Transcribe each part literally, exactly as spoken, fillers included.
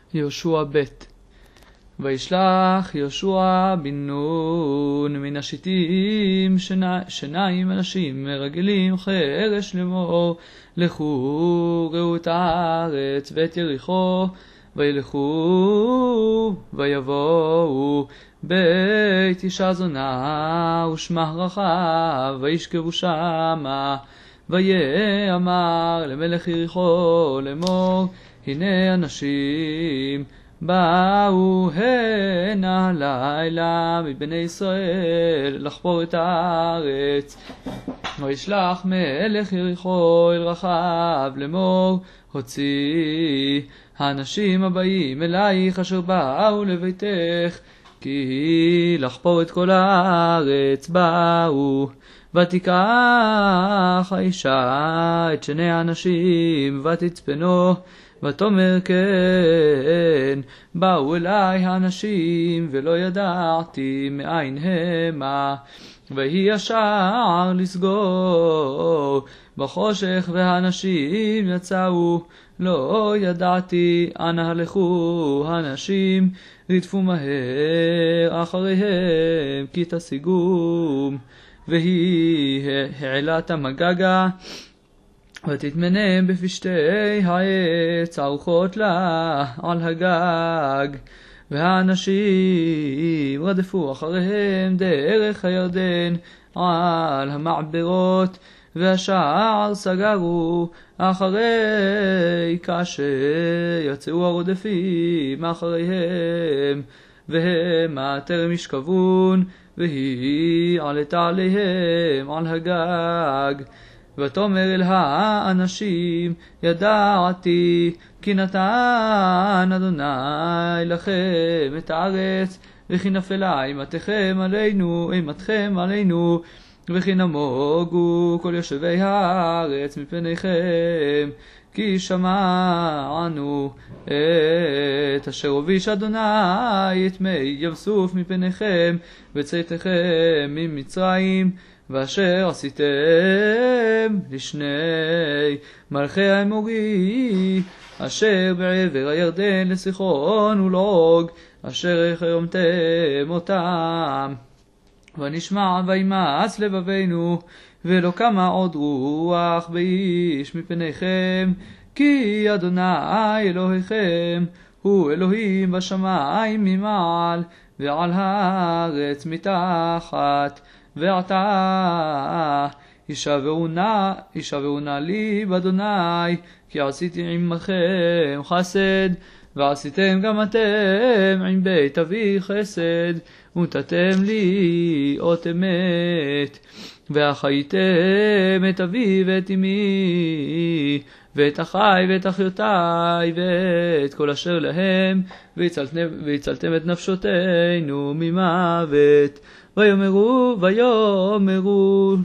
יהושע ב' וישלח יהושע בן נון מן השיטים שניים אנשים מרגלים חרש לאמור לכו ראו את הארץ ואת יריחו וילכו ויבואו בית אישה זונה ושמה רחב וישכבו שמה ויאמר למלך יריחו לאמור הנה אנשים באו הנה לילה מבני ישראל לחפור את הארץ. וישלח מלך יריחו אל רחב לאמור הוציא האנשים הבאים אלייך אשר באו לביתך כי לחפור את כל הארץ באו. ותיקח האישה את שני האנשים ותצפנו ותאמר כן באו אליי האנשים ולא ידעתי מאין המה ויהי השער לסגור בחושך והאנשים יצאו לא ידעתי אנה הלכו האנשים רדפו מהר אחריהם כי תשיגום והיא העלת המגגה ותתמנם בפשטי העץ ערוכות לה על הגג והאנשים רדפו אחריהם דרך הירדן על המעברות והשער סגרו אחרי כאשר יצאו הרודפים אחריהם והמה טרם ישכבון והיא עלתה עליהם על הגג. ותאמר אל האנשים ידעתי כי נתן אדוני לכם את הארץ וכי נפלה אימתכם עלינו אימתכם עלינו וכי נמוגו כל יושבי הארץ מפניכם כי שמענו את אשר הוביש אדוני את מי ים סוף מפניכם וצאתכם ממצרים ואשר עשיתם לשני מלכי האמורי אשר בעבר הירדן לסיחון ולעוג אשר החרמתם אותם. ונשמע וימאס לבבינו ולא קמה עוד רוח באיש מפניכם כי אדוני אלוהיכם הוא אלוהים בשמיים ממעל ועל הארץ מתחת. ועתה ישבעו נא לי באדוני כי עשיתי עמכם חסד ועשיתם גם אתם עם בית אבי חסד ונתתם לי אות אמת ואחייתם את אבי ואת אמי ואת אחי ואת אחיותי ואת כל אשר להם והצלתם, והצלתם את נפשותינו ממוות. ויאמרו ויאמרו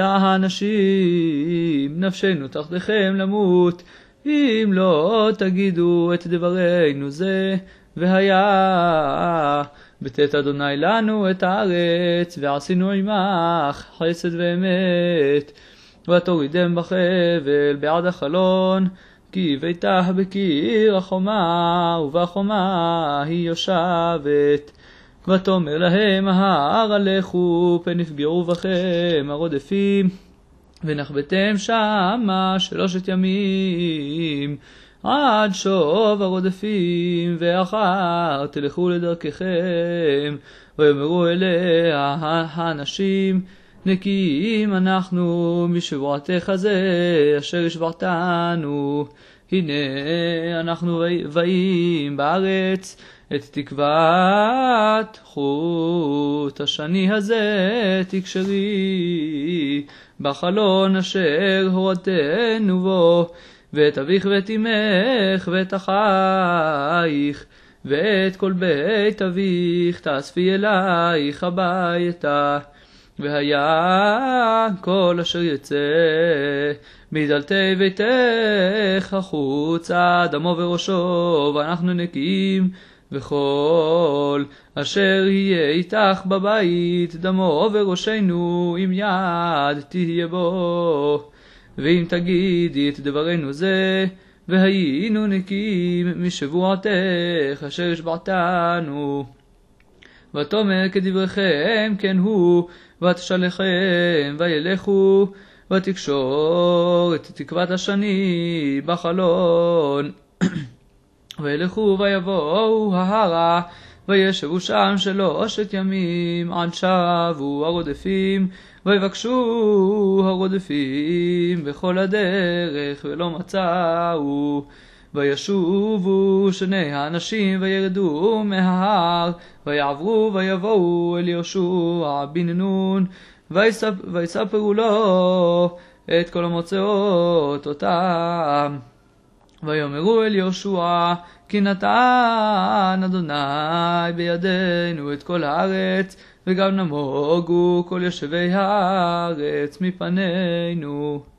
לאנשים נפשנו תחתיכם למות אם לא תגידו את דברינו זה והיה בתת אדוני לנו את הארץ ועשינו עמך חסד ואמת ותורידם בחבל בעד החלון כי ביתך בקיר החומה ובחומה היא יושבת. ותאמר להם ההר הלכו פן יפגעו בכם הרודפים ונחבתם שמה שלושת ימים עד שוב הרודפים ואחר תלכו לדרככם. ויאמרו אליה האנשים נקיים אנחנו משבועתך זה אשר השבעתנו הנה אנחנו באים בארץ את תקוות חוט השני הזה תקשרי בחלון אשר הורדתנו בו ואת אביך ואת אמך ואת אחייך ואת כל בית אביך תאספי אלייך הביתה. והיה כל אשר יצא מדלתי ביתך החוצה דמו וראשו ואנחנו נקיים וכל אשר יהיה איתך בבית דמו וראשנו עם יד תהיה בו. ואם תגידי את דברנו זה והיינו נקים משבועתך אשר השבעתנו. ותאמר כדבריכם כן הוא, ותשלחם וילכו, ותקשור את תקוות השני בחלון. וילכו ויבואו ההרה, וישבו שם שלושת ימים עד שבו הרודפים, ויבקשו הרודפים בכל הדרך ולא מצאו. וישובו שני האנשים וירדו מההר, ויעברו ויבואו אל יהושע בן נון, ויספרו לו את כל המוצאות אותם. ויאמרו אל יהושע, כי נתן אדוני בידינו את כל הארץ, וגם נמוגו כל יושבי הארץ מפנינו.